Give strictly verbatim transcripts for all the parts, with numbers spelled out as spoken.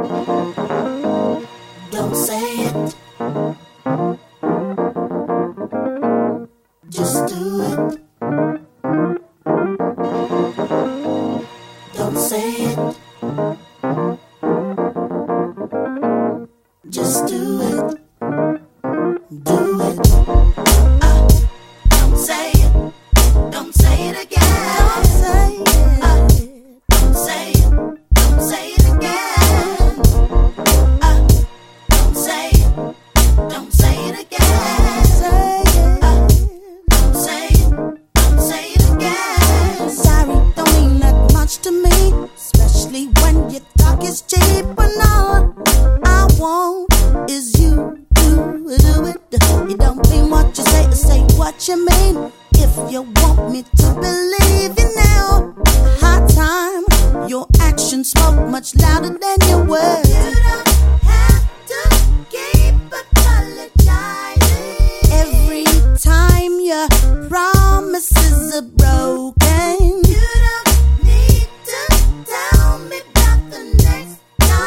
Don't say it. Just do it. Don't say it. Just do it. Do it. Uh, don't say it. Don't say it again. Don't say it. Uh, don't say it. Don't say it again. Uh, don't say it. Don't say it again. Say it. Uh, don't say it. Don't say it again. Sorry, don't mean that much to me, especially when your talk is cheap. But all I want is you to do it. You don't mean what you say, say what you mean. If you want me to believe you now, high time, your actions spoke much louder than your words. You don't have to keep apologizing. Every time your promises are broken, you don't need to tell me about the next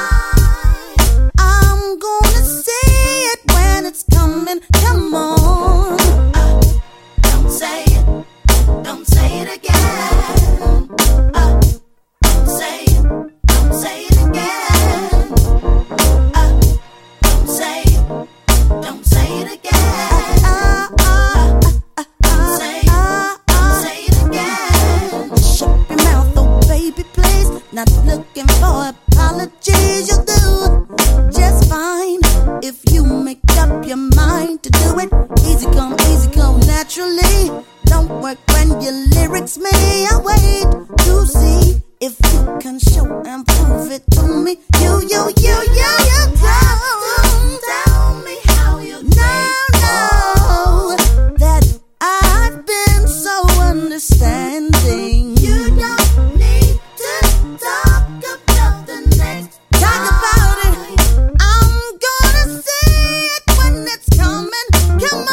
time. I'm gonna see it when it's coming. Come on. Uh, don't say it. Don't say it again. Uh, don't say it. Don't say it again. Uh, don't say it. Don't say it again. Uh, uh, uh, uh, say it. Don't say it again. Shut your mouth, oh baby, please. Not looking for apologies. You'll do just fine if you make up your mind to do it. Easy come, easy come naturally. Don't work when your lyrics may. I wait to see if you can show and prove it to me. You, you, you, you, you don't tell me how you know, know that I've been so understanding. You don't need to talk about the next time. Talk about it. I'm gonna see it when it's coming. Come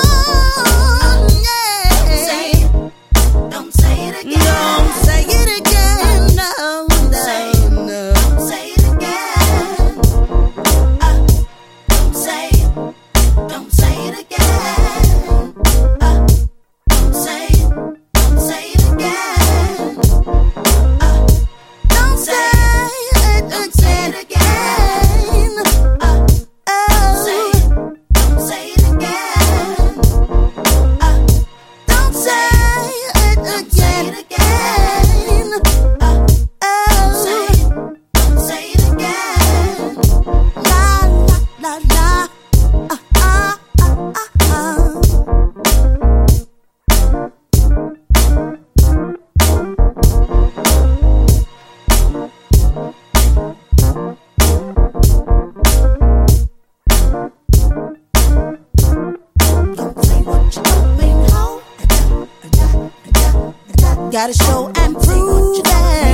on, yeah. Don't say it. Don't say it again. Don't say it again. No, no, say it. No. Don't say it again. Uh, don't say it. Don't say it again. Uh, don't say it. Don't say it again. Uh, don't say it. Don't say it again. Uh, oh. Say it. Don't say it again. Uh, don't say it again. Say it again. Uh, oh. Say it. Don't say it again. La la la la. Uh, uh, uh, uh, uh. Don't say what you don't mean, ho. Gotta show and prove it.